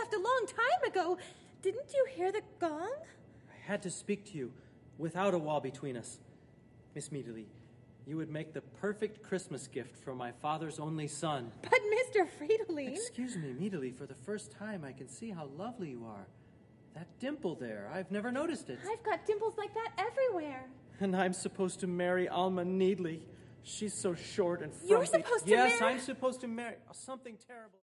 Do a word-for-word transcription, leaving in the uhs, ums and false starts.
left a long time ago. Didn't you hear the gong? I had to speak to you without a wall between us. Miss Meadley, you would make the perfect Christmas gift for my father's only son. But Mister Fridolin... Excuse me, Meadley, for the first time I can see how lovely you are. That dimple there, I've never noticed it. I've got dimples like that everywhere. And I'm supposed to marry Alma Needley. She's so short and frumpy. You're supposed to yes, marry... I'm supposed to marry... Oh, something terrible.